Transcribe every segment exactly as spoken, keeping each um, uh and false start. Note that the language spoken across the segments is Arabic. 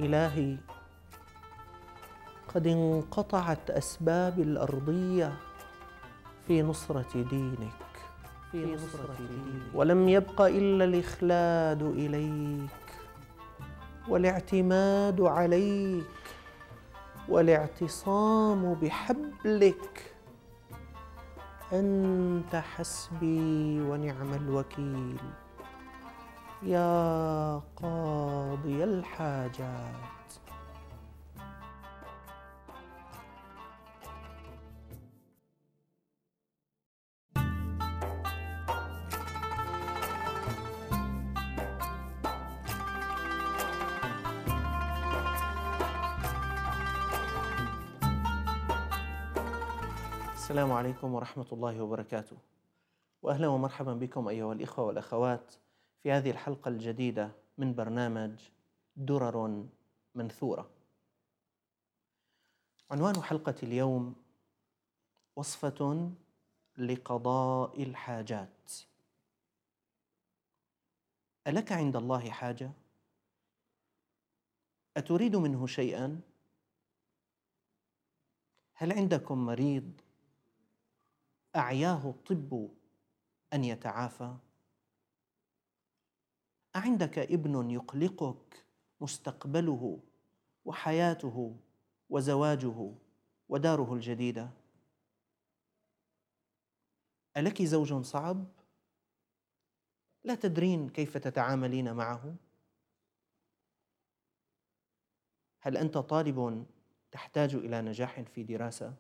إلهي، قد انقطعت أسبابي الأرضية في نصرة دينك في نصرة دينك ولم يبق إلا الإخلاد إليك والاعتماد عليك والاعتصام بحبلك. أنت حسبي ونعم الوكيل يا قاضي الحاجات. السلام عليكم ورحمة الله وبركاته، وأهلا ومرحبا بكم أيها الإخوة والأخوات في هذه الحلقة الجديدة من برنامج درر منثورة. عنوان حلقة اليوم: وصفة لقضاء الحاجات. ألك عند الله حاجة؟ أتريد منه شيئا؟ هل عندكم مريض أعياه الطب أن يتعافى؟ أعندك ابن يقلقك مستقبله وحياته وزواجه وداره الجديدة؟ ألك زوج صعب لا تدرين كيف تتعاملين معه؟ هل أنت طالب تحتاج إلى نجاح في دراسة؟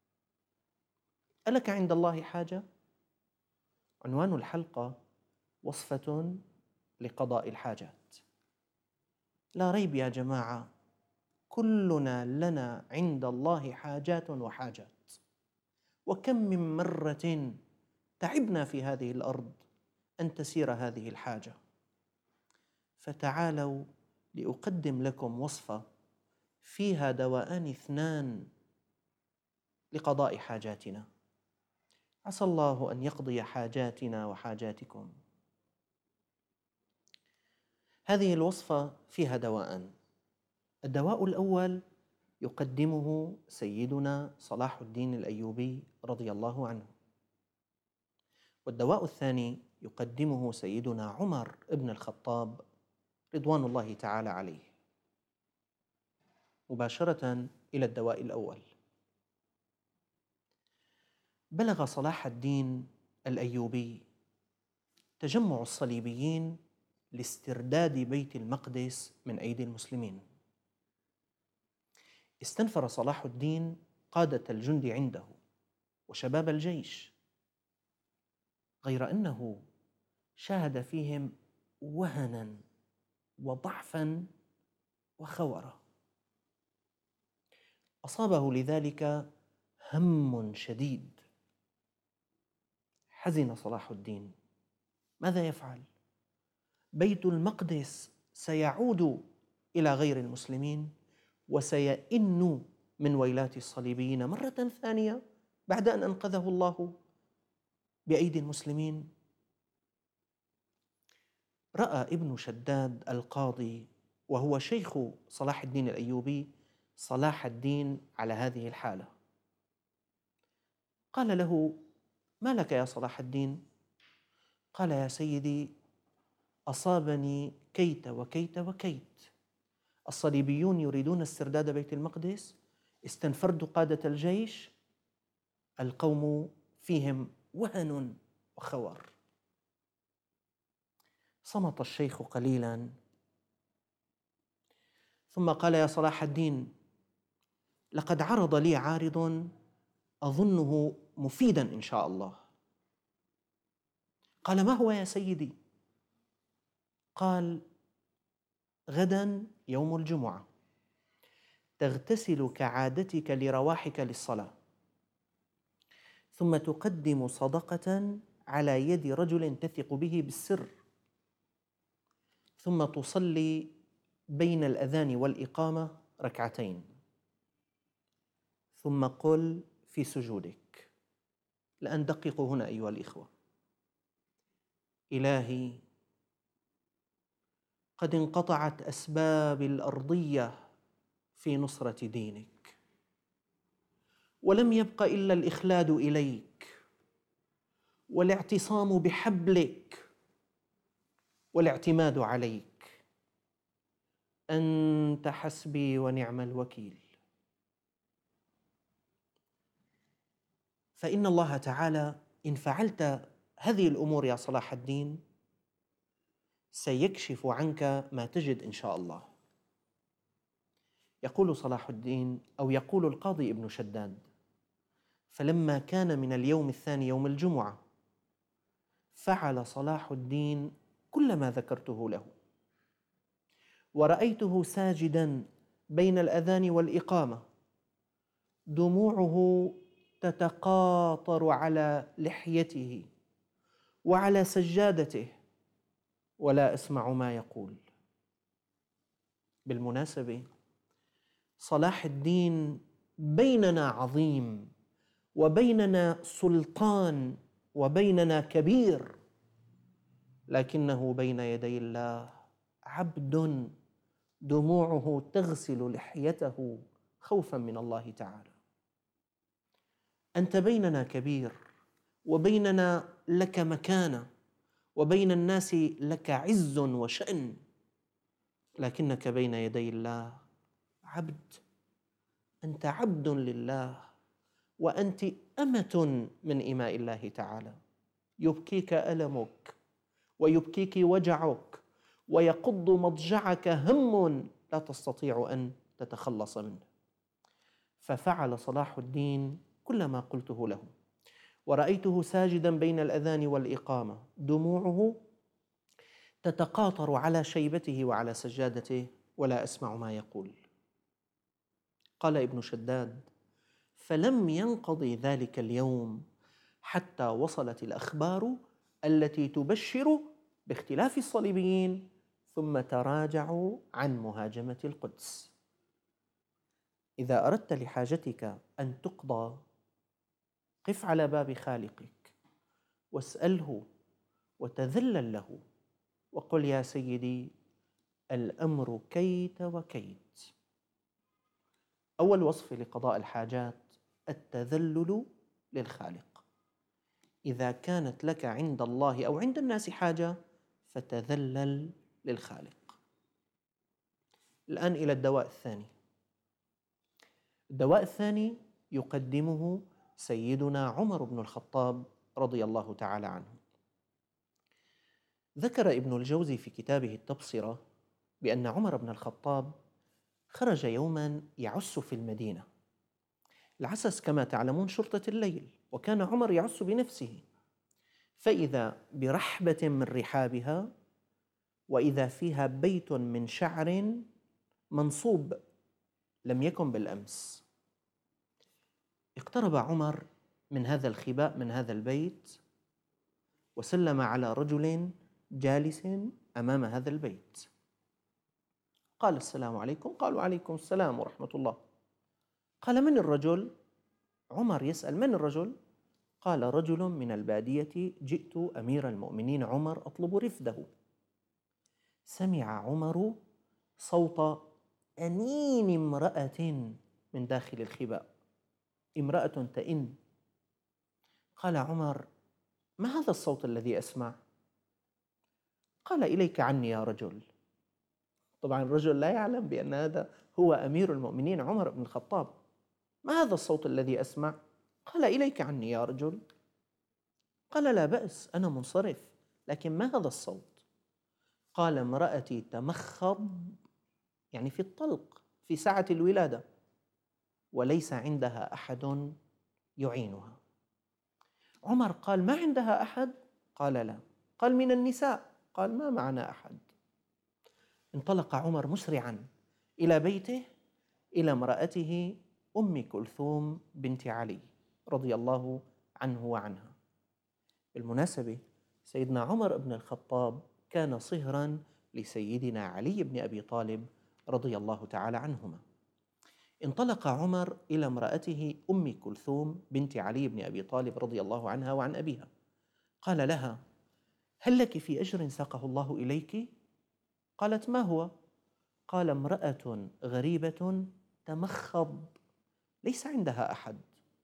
ألك عند الله حاجة؟ عنوان الحلقة: وصفة لقضاء الحاجات. لا ريب يا جماعة، كلنا لنا عند الله حاجات وحاجات، وكم من مرة تعبنا في هذه الأرض أن تسير هذه الحاجة. فتعالوا لأقدم لكم وصفة فيها دواءان اثنان لقضاء حاجاتنا. عسى الله أن يقضي حاجاتنا وحاجاتكم. هذه الوصفة فيها دواءان. الدواء الأول يقدمه سيدنا صلاح الدين الأيوبي رضي الله عنه، والدواء الثاني يقدمه سيدنا عمر بن الخطاب رضوان الله تعالى عليه. مباشرة إلى الدواء الأول. بلغ صلاح الدين الأيوبي تجمع الصليبيين لاسترداد بيت المقدس من أيدي المسلمين. استنفر صلاح الدين قادة الجند عنده وشباب الجيش، غير أنه شاهد فيهم وهنا وضعفا وخورة. أصابه لذلك هم شديد. حزن صلاح الدين. ماذا يفعل؟ بيت المقدس سيعود إلى غير المسلمين وسيئن من ويلات الصليبيين مرة ثانية بعد أن أنقذه الله بأيدي المسلمين. رأى ابن شداد القاضي، وهو شيخ صلاح الدين الأيوبي، صلاح الدين على هذه الحالة. قال له: ما لك يا صلاح الدين؟ قال: يا سيدي، أصابني كيت وكيت وكيت. الصليبيون يريدون استرداد بيت المقدس، استنفرت قادة الجيش، القوم فيهم وهن وخور. صمت الشيخ قليلا ثم قال: يا صلاح الدين، لقد عرض لي عارض أظنه مفيدا إن شاء الله. قال: ما هو يا سيدي؟ قال: غدا يوم الجمعة، تغتسل كعادتك لرواحك للصلاة، ثم تقدم صدقة على يد رجل تثق به بالسر، ثم تصلي بين الأذان والإقامة ركعتين، ثم قل في سجودك. لأن دققوا هنا أيها الإخوة: إلهي، قد انقطعت أسباب الأرضية في نصرة دينك، ولم يبق إلا الإخلاد إليك والاعتصام بحبلك والاعتماد عليك. أنت حسبي ونعم الوكيل. فإن الله تعالى إن فعلت هذه الأمور يا صلاح الدين سيكشف عنك ما تجد إن شاء الله. يقول صلاح الدين أو يقول القاضي ابن شداد: فلما كان من اليوم الثاني يوم الجمعة فعل صلاح الدين كل ما ذكرته له، ورأيته ساجدا بين الأذان والإقامة، دموعه تتقاطر على لحيته وعلى سجادته، ولا أسمع ما يقول. بالمناسبة صلاح الدين بيننا عظيم، وبيننا سلطان، وبيننا كبير، لكنه بين يدي الله عبد دموعه تغسل لحيته خوفا من الله تعالى. أنت بيننا كبير، وبيننا لك مكانة، وبين الناس لك عز وشأن، لكنك بين يدي الله عبد. أنت عبد لله، وأنت أمة من إماء الله تعالى. يبكيك ألمك، ويبكيك وجعك، ويقض مضجعك هم لا تستطيع أن تتخلص منه. ففعل صلاح الدين كل ما قلته له، ورأيته ساجدا بين الأذان والإقامة، دموعه تتقاطر على شيبته وعلى سجادته، ولا أسمع ما يقول. قال ابن شداد: فلم ينقضي ذلك اليوم حتى وصلت الأخبار التي تبشر باختلاف الصليبيين، ثم تراجعوا عن مهاجمة القدس. إذا أردت لحاجتك أن تقضى، قف على باب خالقك واسأله وتذلل له، وقل: يا سيدي الأمر كيت وكيت. أول وصف لقضاء الحاجات التذلل للخالق. إذا كانت لك عند الله أو عند الناس حاجة فتذلل للخالق. الآن إلى الدواء الثاني. الدواء الثاني يقدمه سيدنا عمر بن الخطاب رضي الله تعالى عنه. ذكر ابن الجوزي في كتابه التبصرة بأن عمر بن الخطاب خرج يوما يعس في المدينة. العسس كما تعلمون شرطة الليل، وكان عمر يعس بنفسه، فإذا برحبة من رحابها، وإذا فيها بيت من شعر منصوب لم يكن بالأمس. اقترب عمر من هذا الخباء من هذا البيت، وسلم على رجل جالس أمام هذا البيت. قال: السلام عليكم. قالوا: عليكم السلام ورحمة الله. قال: من الرجل؟ عمر يسأل: من الرجل؟ قال: رجل من البادية، جئت أمير المؤمنين عمر أطلب رفده. سمع عمر صوت أنين امرأة من داخل الخباء، امرأة تئن. قال عمر: ما هذا الصوت الذي أسمع؟ قال: إليك عني يا رجل. طبعا الرجل لا يعلم بأن هذا هو أمير المؤمنين عمر بن الخطاب. ما هذا الصوت الذي أسمع؟ قال: إليك عني يا رجل. قال: لا بأس، أنا منصرف، لكن ما هذا الصوت؟ قال: امرأتي تمخض، يعني في الطلق في ساعة الولادة، وليس عندها أحد يعينها. عمر قال: ما عندها أحد؟ قال: لا. قال: من النساء؟ قال: ما معنا أحد. انطلق عمر مسرعا إلى بيته، إلى امرأته أم كلثوم بنت علي رضي الله عنه وعنها. بالمناسبة سيدنا عمر بن الخطاب كان صهرا لسيدنا علي بن أبي طالب رضي الله تعالى عنهما. انطلق عمر إلى امرأته أم كلثوم بنت علي بن أبي طالب رضي الله عنها وعن أبيها. قال لها: هل لك في أجر ساقه الله إليك؟ قالت: ما هو؟ قال: امرأة غريبة تمخض، ليس عندها أحد.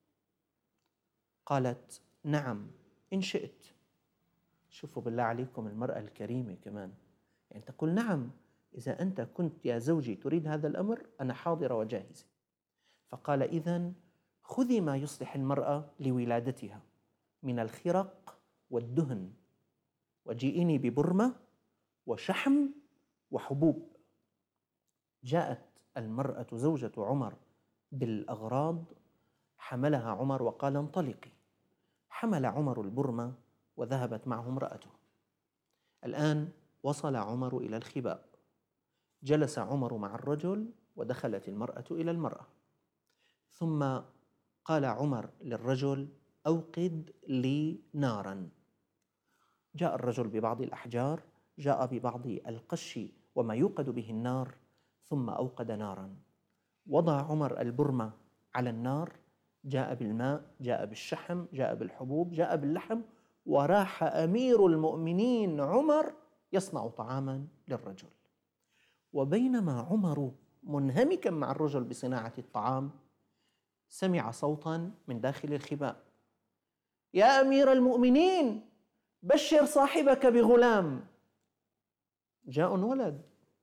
قالت: نعم إن شئت. شوفوا بالله عليكم المرأة الكريمة كمان، يعني تقول: نعم، إذا أنت كنت يا زوجي تريد هذا الأمر أنا حاضرة وجاهزة. فقال: إذن خذي ما يصلح المرأة لولادتها من الخرق والدهن، وجيئيني ببرمة وشحم وحبوب. جاءت المرأة زوجة عمر بالأغراض، حملها عمر وقال: انطلقي. حمل عمر البرمة وذهبت معه امرأته. الآن وصل عمر إلى الخباء، جلس عمر مع الرجل ودخلت المرأة إلى المرأة، ثم قال عمر للرجل: أوقد لي نارا. جاء الرجل ببعض الأحجار، جاء ببعض القش وما يوقد به النار، ثم أوقد نارا. وضع عمر البرمة على النار، جاء بالماء، جاء بالشحم، جاء بالحبوب، جاء باللحم، وراح أمير المؤمنين عمر يصنع طعاما للرجل. وبينما عمر منهمكا مع الرجل بصناعة الطعام، سمع صوتا من داخل الخباء: يا أمير المؤمنين بشر صاحبك بغلام. جاء ولد.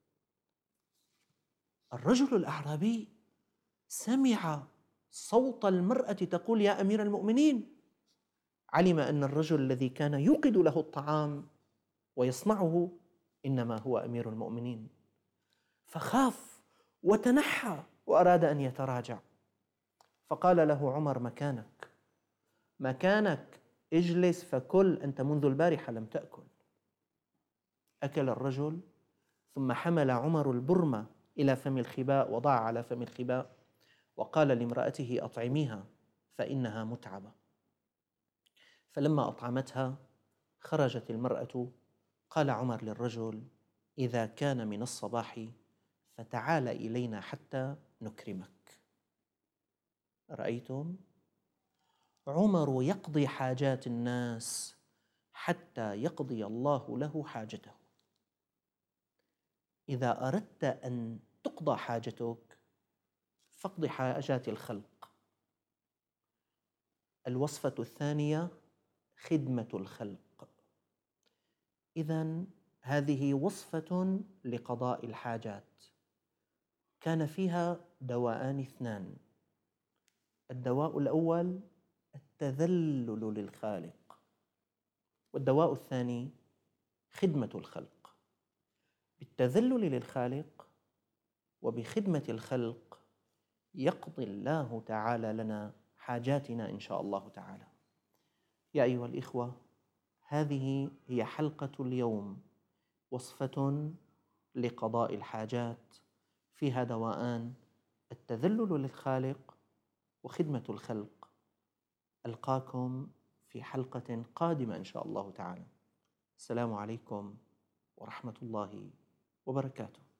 الرجل الأعرابي سمع صوت المرأة تقول: يا أمير المؤمنين، علم أن الرجل الذي كان يوقد له الطعام ويصنعه إنما هو أمير المؤمنين، فخاف وتنحى وأراد أن يتراجع. فقال له عمر: مكانك مكانك، اجلس فكل، أنت منذ البارحة لم تأكل. أكل الرجل، ثم حمل عمر البرمة إلى فم الخباء، وضع على فم الخباء، وقال لامرأته: أطعميها فإنها متعبة. فلما أطعمتها خرجت المرأة. قال عمر للرجل: إذا كان من الصباح فتعال إلينا حتى نكرمك. رأيتم؟ عمر يقضي حاجات الناس حتى يقضي الله له حاجته. إذا أردت أن تقضى حاجتك فاقض حاجات الخلق. الوصفة الثانية خدمة الخلق. إذن هذه وصفة لقضاء الحاجات، كان فيها دواءان اثنان. الدواء الأول التذلل للخالق، والدواء الثاني خدمة الخلق. بالتذلل للخالق وبخدمة الخلق يقضي الله تعالى لنا حاجاتنا إن شاء الله تعالى. يا أيها الإخوة، هذه هي حلقة اليوم، وصفة لقضاء الحاجات فيها دواءان: التذلل للخالق وخدمة الخلق. ألقاكم في حلقة قادمة إن شاء الله تعالى. السلام عليكم ورحمة الله وبركاته.